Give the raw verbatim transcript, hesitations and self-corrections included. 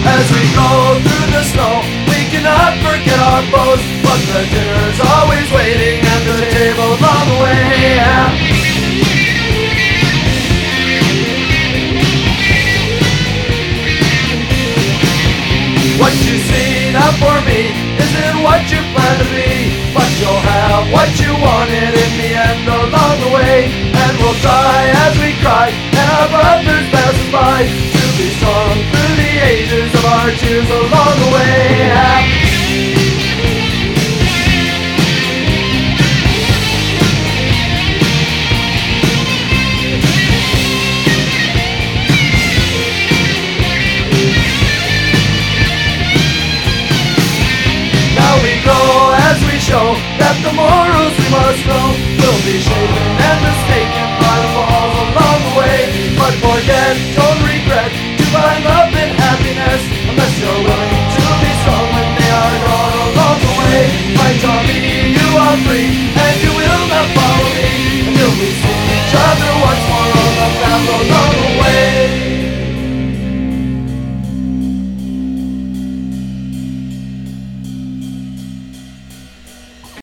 As we go through the snow, we cannot forget our foes, but the dinner's always waiting at the table on the way. What you see now for me isn't what you plan to be, but you'll have what you wanted in the end along the way. And we'll cry as we cry, and our brothers pass us by, to be strong through the ages of our tears along the way. Show that the morals we must know will be shaken and mistaken by the falls along the way. But forget